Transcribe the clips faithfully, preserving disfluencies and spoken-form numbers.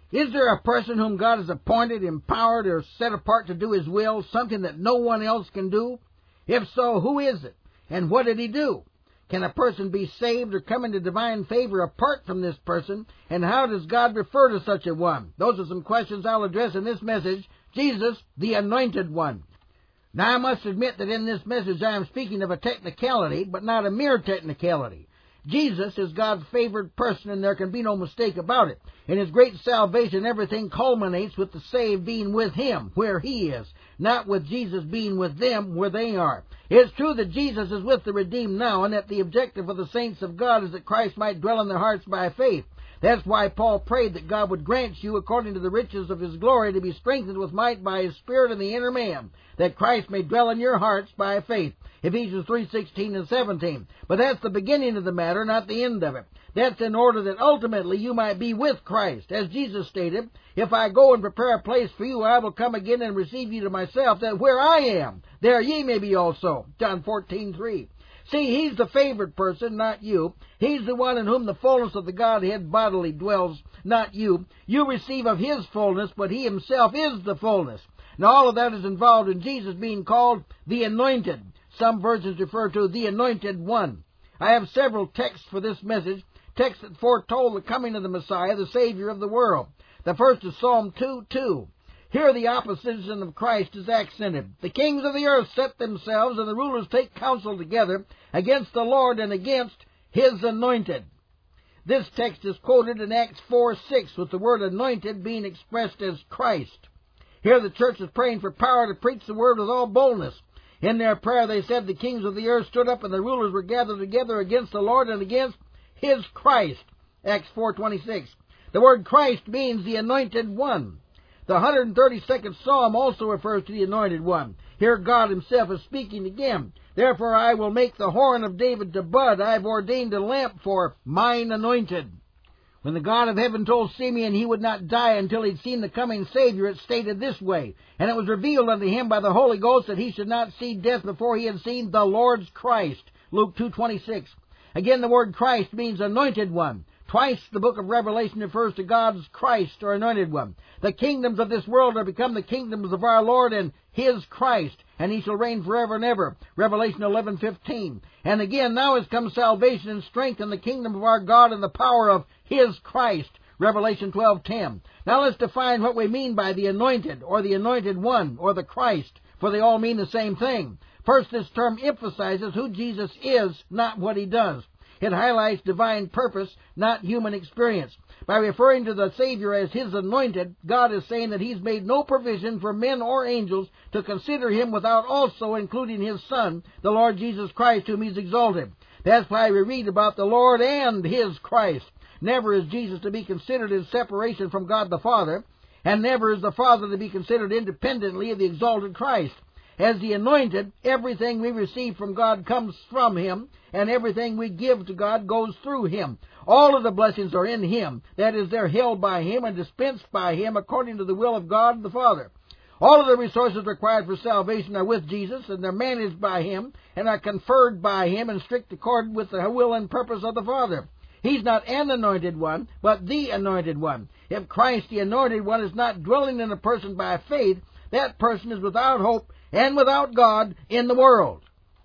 Is there a person whom God has appointed, empowered, or set apart to do His will, something that no one else can do? If so, who is it? And what did He do? Can a person be saved or come into divine favor apart from this person? And how does God refer to such a one? Those are some questions I'll address in this message, Jesus, the Anointed One. Now, I must admit that in this message I am speaking of a technicality, but not a mere technicality. Jesus is God's favored person, and there can be no mistake about it. In His great salvation, everything culminates with the saved being with Him, where He is, not with Jesus being with them, where they are. It's true that Jesus is with the redeemed now, and that the objective of the saints of God is that Christ might dwell in their hearts by faith. That's why Paul prayed that God would grant you, according to the riches of His glory, to be strengthened with might by His Spirit in the inner man, that Christ may dwell in your hearts by faith. Ephesians three sixteen and seventeen. But that's the beginning of the matter, not the end of it. That's in order that ultimately you might be with Christ. As Jesus stated, if I go and prepare a place for you, I will come again and receive you to myself, that where I am, there ye may be also. John fourteen three. See, He's the favored person, not you. He's the one in whom the fullness of the Godhead bodily dwells, not you. You receive of His fullness, but He Himself is the fullness. Now, all of that is involved in Jesus being called the Anointed. Some versions refer to the Anointed One. I have several texts for this message, texts that foretold the coming of the Messiah, the Savior of the world. The first is Psalm two two. Here the opposition of Christ is accented. The kings of the earth set themselves, and the rulers take counsel together against the Lord and against His anointed. This text is quoted in Acts four six, with the word anointed being expressed as Christ. Here the church is praying for power to preach the word with all boldness. In their prayer they said the kings of the earth stood up and the rulers were gathered together against the Lord and against His Christ. Acts four twenty-six. The word Christ means the Anointed One. The one hundred thirty-second Psalm also refers to the Anointed One. Here God Himself is speaking again. Therefore I will make the horn of David to bud. I have ordained a lamp for mine anointed. When the God of heaven told Simeon he would not die until he'd seen the coming Savior, it stated this way, and it was revealed unto him by the Holy Ghost that he should not see death before he had seen the Lord's Christ. Luke two twenty-six. Again, the word Christ means Anointed One. Twice the book of Revelation refers to God's Christ, or Anointed One. The kingdoms of this world are become the kingdoms of our Lord and His Christ, and He shall reign forever and ever. Revelation eleven fifteen. And again, now has come salvation and strength in the kingdom of our God and the power of His Christ. Revelation twelve ten. Now let's define what we mean by the Anointed, or the Anointed One, or the Christ, for they all mean the same thing. First, this term emphasizes who Jesus is, not what He does. It highlights divine purpose, not human experience. By referring to the Savior as His anointed, God is saying that He's made no provision for men or angels to consider Him without also including His Son, the Lord Jesus Christ, whom He's exalted. That's why we read about the Lord and His Christ. Never is Jesus to be considered in separation from God the Father, and never is the Father to be considered independently of the exalted Christ. As the anointed, everything we receive from God comes from Him, and everything we give to God goes through Him. All of the blessings are in Him. That is, they're held by Him and dispensed by Him according to the will of God the Father. All of the resources required for salvation are with Jesus, and they're managed by Him, and are conferred by Him in strict accord with the will and purpose of the Father. He's not an anointed one, but the anointed one. If Christ, the anointed one, is not dwelling in a person by faith, that person is without hope and without God in the world.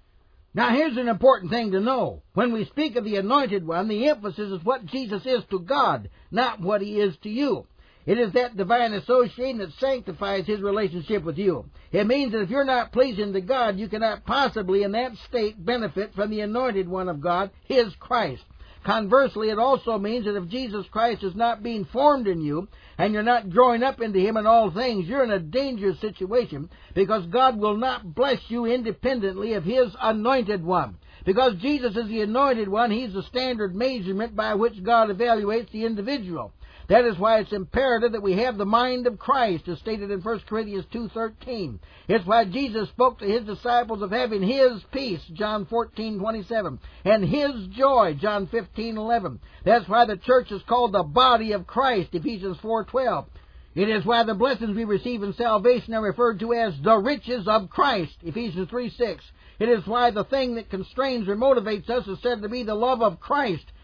Now here's an important thing to know. When we speak of the Anointed One, the emphasis is what Jesus is to God, not what He is to you. It is that divine association that sanctifies His relationship with you. It means that if you're not pleasing to God, you cannot possibly in that state benefit from the Anointed One of God, His Christ. Conversely, it also means that if Jesus Christ is not being formed in you, and you're not growing up into Him in all things, you're in a dangerous situation, because God will not bless you independently of His Anointed One. Because Jesus is the Anointed One, He's the standard measurement by which God evaluates the individual. That is why it's imperative that we have the mind of Christ, as stated in First Corinthians two thirteen. It's why Jesus spoke to His disciples of having His peace, John fourteen twenty-seven, and His joy, John fifteen eleven. That's why the church is called the body of Christ, Ephesians four twelve. It is why the blessings we receive in salvation are referred to as the riches of Christ, Ephesians three six. It is why the thing that constrains or motivates us is said to be the love of Christ,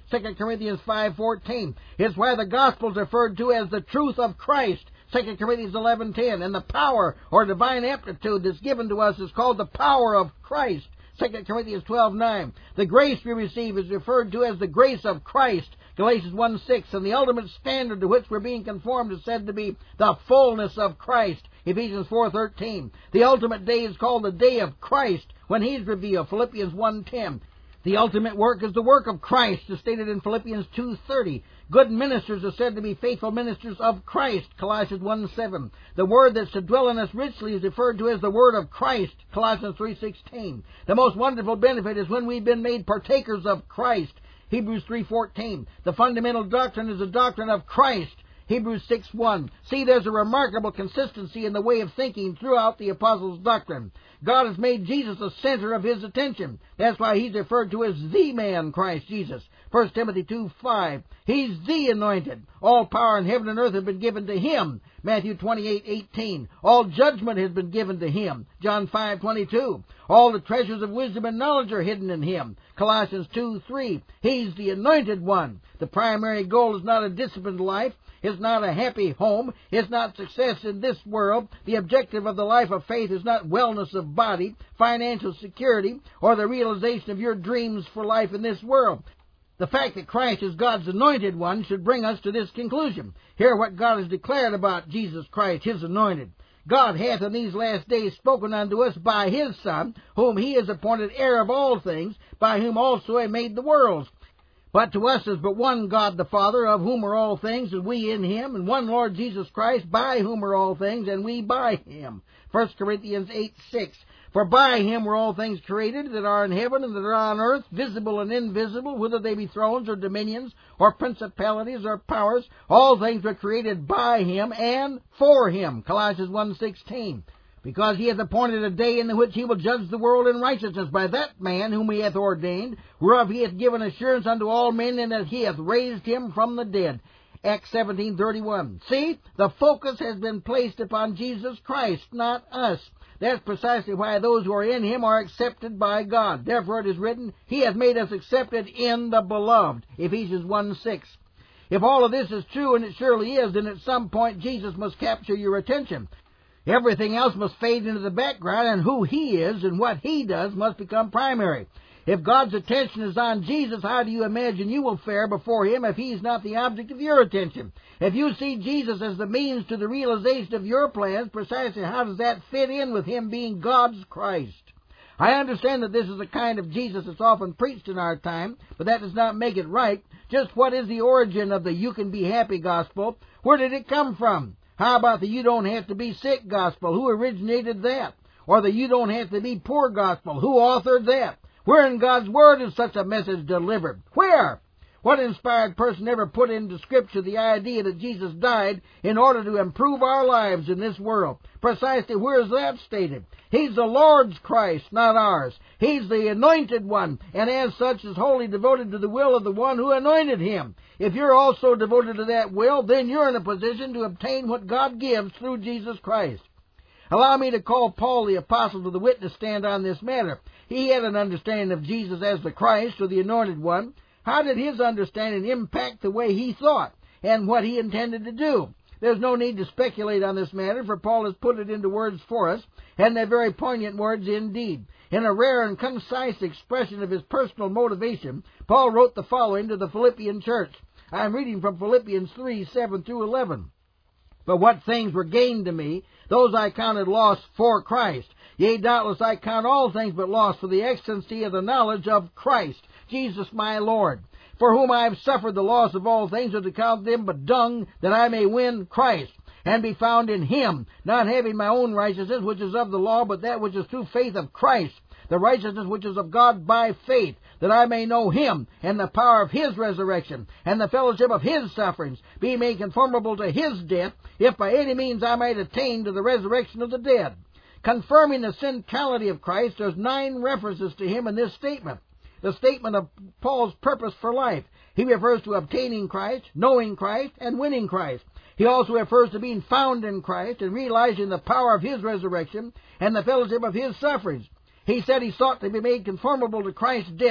Second Corinthians five fourteen. It's why the gospel is referred to as the truth of Christ, Second Corinthians eleven ten. And the power or divine aptitude that's given to us is called the power of Christ, Second Corinthians twelve nine. The grace we receive is referred to as the grace of Christ, Galatians one six. And the ultimate standard to which we're being conformed is said to be the fullness of Christ, Ephesians four thirteen. The ultimate day is called the day of Christ, when He's revealed, Philippians one ten. The ultimate work is the work of Christ, as stated in Philippians two thirty. Good ministers are said to be faithful ministers of Christ, Colossians one seven. The word that's to dwell in us richly is referred to as the word of Christ, Colossians three sixteen. The most wonderful benefit is when we've been made partakers of Christ, Hebrews three fourteen. The fundamental doctrine is the doctrine of Christ, Hebrews six one. See, there's a remarkable consistency in the way of thinking throughout the apostles' doctrine. God has made Jesus the center of His attention. That's why He's referred to as the man, Christ Jesus. First Timothy two five. He's the anointed. All power in heaven and earth has been given to Him. Matthew twenty-eight eighteen. All judgment has been given to Him. John five twenty-two. All the treasures of wisdom and knowledge are hidden in Him. Colossians two three. He's the anointed one. The primary goal is not a disciplined life. It's not a happy home. It's not success in this world. The objective of the life of faith is not wellness of body, financial security, or the realization of your dreams for life in this world. The fact that Christ is God's anointed one should bring us to this conclusion. Hear what God has declared about Jesus Christ, His anointed. God hath in these last days spoken unto us by His Son, whom He has appointed heir of all things, by whom also He made the worlds. But to us is but one God the Father, of whom are all things, and we in Him, and one Lord Jesus Christ, by whom are all things, and we by Him. First Corinthians eight six. For by Him were all things created, that are in heaven and that are on earth, visible and invisible, whether they be thrones or dominions, or principalities or powers. All things were created by Him and for Him. Colossians one sixteen. Because He hath appointed a day in the which He will judge the world in righteousness by that man whom He hath ordained, whereof He hath given assurance unto all men, and that He hath raised Him from the dead. Acts seventeen thirty-one. See, the focus has been placed upon Jesus Christ, not us. That's precisely why those who are in Him are accepted by God. Therefore it is written, He hath made us accepted in the Beloved, Ephesians one six. If all of this is true, and it surely is, then at some point Jesus must capture your attention. Everything else must fade into the background, and who He is and what He does must become primary. If God's attention is on Jesus, how do you imagine you will fare before Him if He's not the object of your attention? If you see Jesus as the means to the realization of your plans, precisely how does that fit in with Him being God's Christ? I understand that this is a kind of Jesus that's often preached in our time, but that does not make it right. Just what is the origin of the you can be happy gospel? Where did it come from? How about the you don't have to be sick gospel? Who originated that? Or the you don't have to be poor gospel? Who authored that? Where in God's Word is such a message delivered? Where? What inspired person ever put into Scripture the idea that Jesus died in order to improve our lives in this world? Precisely where is that stated? He's the Lord's Christ, not ours. He's the anointed one, and as such is wholly devoted to the will of the one who anointed Him. If you're also devoted to that will, then you're in a position to obtain what God gives through Jesus Christ. Allow me to call Paul the Apostle to the witness stand on this matter. He had an understanding of Jesus as the Christ, or the anointed one. How did his understanding impact the way he thought and what he intended to do? There's no need to speculate on this matter, for Paul has put it into words for us, and they're very poignant words indeed. In a rare and concise expression of his personal motivation, Paul wrote the following to the Philippian church. I'm reading from Philippians three, seven through eleven. But what things were gained to me, those I counted loss for Christ. Yea, doubtless I count all things but loss for the excellency of the knowledge of Christ, Jesus my Lord, for whom I have suffered the loss of all things, and to count them but dung, that I may win Christ, and be found in Him, not having my own righteousness, which is of the law, but that which is through faith of Christ, the righteousness which is of God by faith, that I may know Him, and the power of His resurrection, and the fellowship of His sufferings, being made conformable to His death, if by any means I might attain to the resurrection of the dead. Confirming the centrality of Christ, there's nine references to Him in this statement. The statement of Paul's purpose for life. He refers to obtaining Christ, knowing Christ, and winning Christ. He also refers to being found in Christ and realizing the power of His resurrection and the fellowship of His sufferings. He said he sought to be made conformable to Christ's death,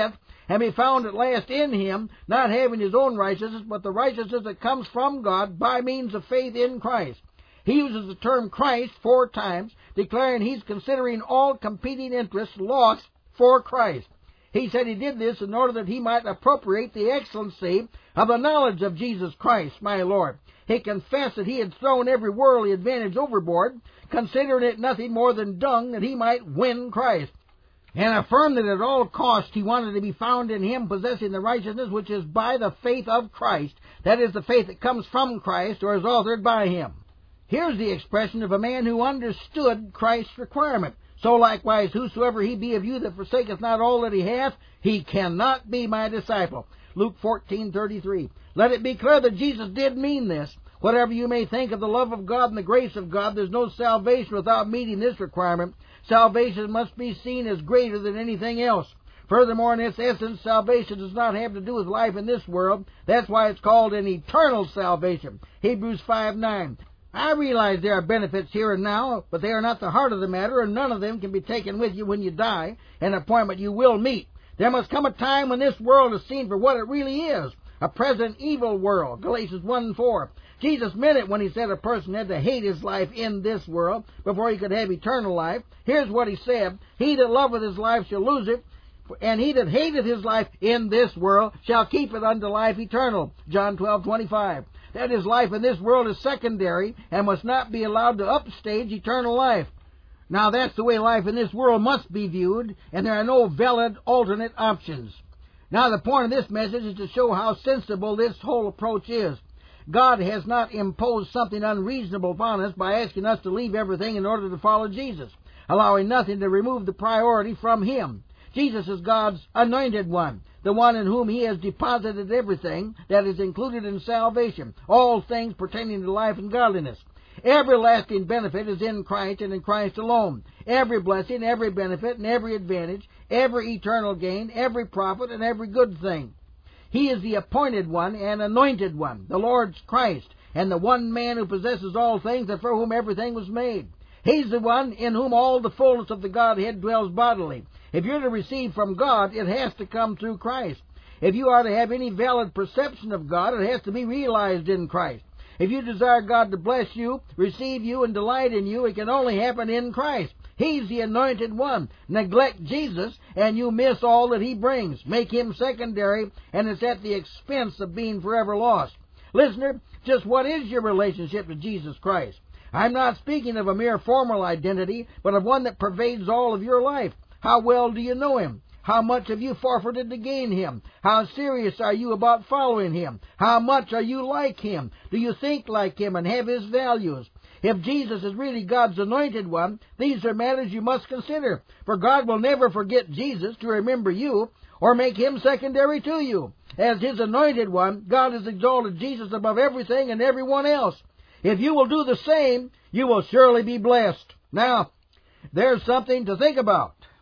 and be found at last in him, not having his own righteousness, but the righteousness that comes from God by means of faith in Christ. He uses the term Christ four times, declaring he's considering all competing interests lost for Christ. He said he did this in order that he might appropriate the excellency of the knowledge of Jesus Christ, my Lord. He confessed that he had thrown every worldly advantage overboard, considering it nothing more than dung that he might win Christ, and affirmed that at all costs he wanted to be found in him, possessing the righteousness which is by the faith of Christ, that is, the faith that comes from Christ or is authored by him. Here's the expression of a man who understood Christ's requirement. So likewise, whosoever he be of you that forsaketh not all that he hath, he cannot be my disciple. Luke fourteen thirty-three. Let it be clear that Jesus did mean this. Whatever you may think of the love of God and the grace of God, there's no salvation without meeting this requirement. Salvation must be seen as greater than anything else. Furthermore, in its essence, salvation does not have to do with life in this world. That's why it's called an eternal salvation. Hebrews five nine. I realize there are benefits here and now, but they are not the heart of the matter, and none of them can be taken with you when you die, an appointment you will meet. There must come a time when this world is seen for what it really is, a present evil world, Galatians one four. Jesus meant it when he said a person had to hate his life in this world before he could have eternal life. Here's what he said: He that loveth his life shall lose it, and he that hateth his life in this world shall keep it unto life eternal, John twelve twenty-five. That is, life in this world is secondary and must not be allowed to upstage eternal life. Now, that's the way life in this world must be viewed, and there are no valid alternate options. Now, the point of this message is to show how sensible this whole approach is. God has not imposed something unreasonable upon us by asking us to leave everything in order to follow Jesus, allowing nothing to remove the priority from him. Jesus is God's anointed one, the one in whom he has deposited everything that is included in salvation, all things pertaining to life and godliness. Every lasting benefit is in Christ and in Christ alone. Every blessing, every benefit, and every advantage, every eternal gain, every profit, and every good thing. He is the appointed one and anointed one, the Lord's Christ, and the one man who possesses all things and for whom everything was made. He's the one in whom all the fullness of the Godhead dwells bodily. If you're to receive from God, it has to come through Christ. If you are to have any valid perception of God, it has to be realized in Christ. If you desire God to bless you, receive you, and delight in you, it can only happen in Christ. He's the anointed one. Neglect Jesus, and you miss all that he brings. Make him secondary, and it's at the expense of being forever lost. Listener, just what is your relationship to Jesus Christ? I'm not speaking of a mere formal identity, but of one that pervades all of your life. How well do you know him? How much have you forfeited to gain him? How serious are you about following him? How much are you like him? Do you think like him and have his values? If Jesus is really God's anointed one, these are matters you must consider, for God will never forget Jesus to remember you or make him secondary to you. As his anointed one, God has exalted Jesus above everything and everyone else. If you will do the same, you will surely be blessed. Now, there's something to think about.